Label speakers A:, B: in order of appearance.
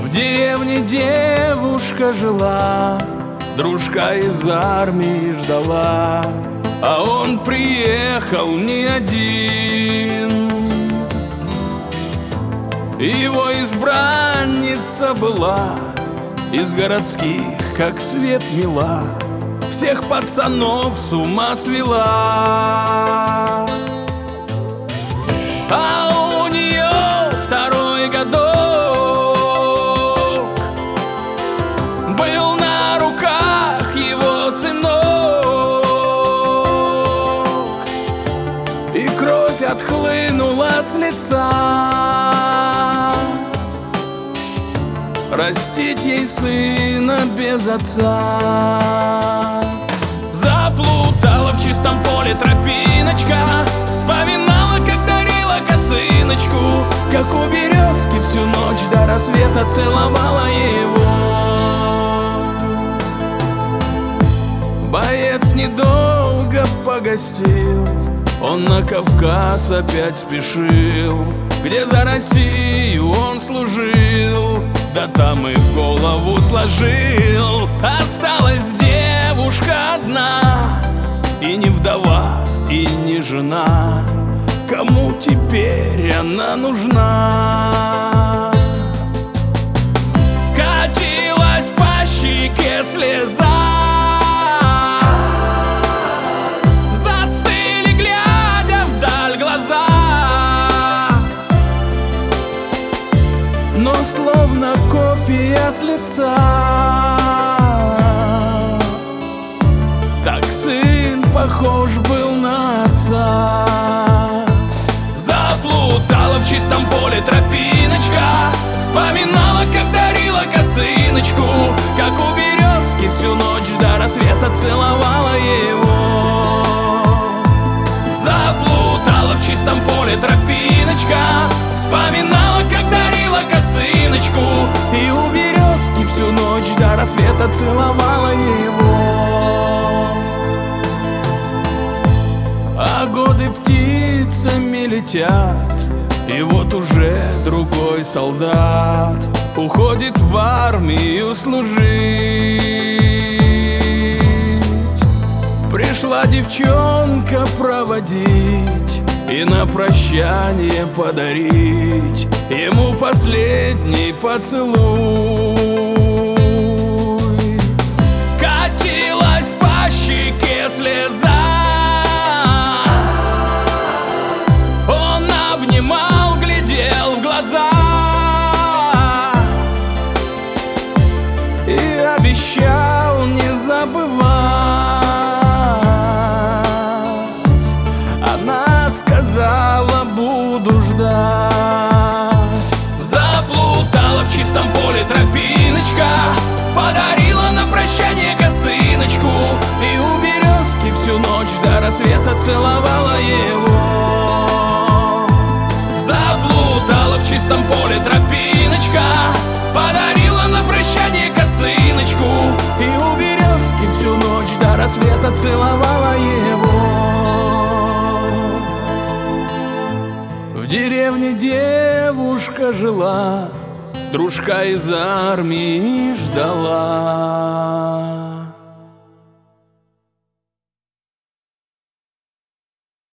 A: деревне девушка жила, дружка из армии ждала, а он приехал не один. Его избранница была из городских, как свет мила, всех пацанов с ума свела. А у нее второй годок, был на руках его сынок, и кровь отхлынула с лица. Растить ей сына без отца. Заплутала в чистом поле тропиночка, вспоминала, как дарила косыночку, как у березки всю ночь до рассвета целовала его. Боец недолго погостил, он на Кавказ опять спешил, где за Россию он служил, да там и голову сложил. Осталась девушка одна, и не вдова, и не жена. Кому теперь она нужна? Катилась по щеке слеза, застыли, глядя вдаль глаза, но словно копия с лица. Так сын похож был на отца. Заплутала в чистом поле тропиночка, вспоминала, как дарила косыночку, как у березки всю ночь до рассвета целовала его. Заплутала в чистом поле тропиночка, вспоминала, как дарила косыночку, и у березки всю ночь до рассвета целовала его. А годы птицами летят, и вот уже другой солдат уходит в армию служить. Пришла девчонка проводить и на прощание подарить ему последний поцелуй. Катилась по щеке слеза, он обнимал, глядел в глаза и обещал не забывать. Она сказала: буду ждать. Заплутала в чистом поле тропиночка, подарила на прощание косыночку, и у березки всю ночь до рассвета целовала его. Заплутала в чистом поле тропиночка, подарила на прощание косыночку, и у березки всю ночь до рассвета целовала его. В деревне девушка жила, дружка из армии ждала.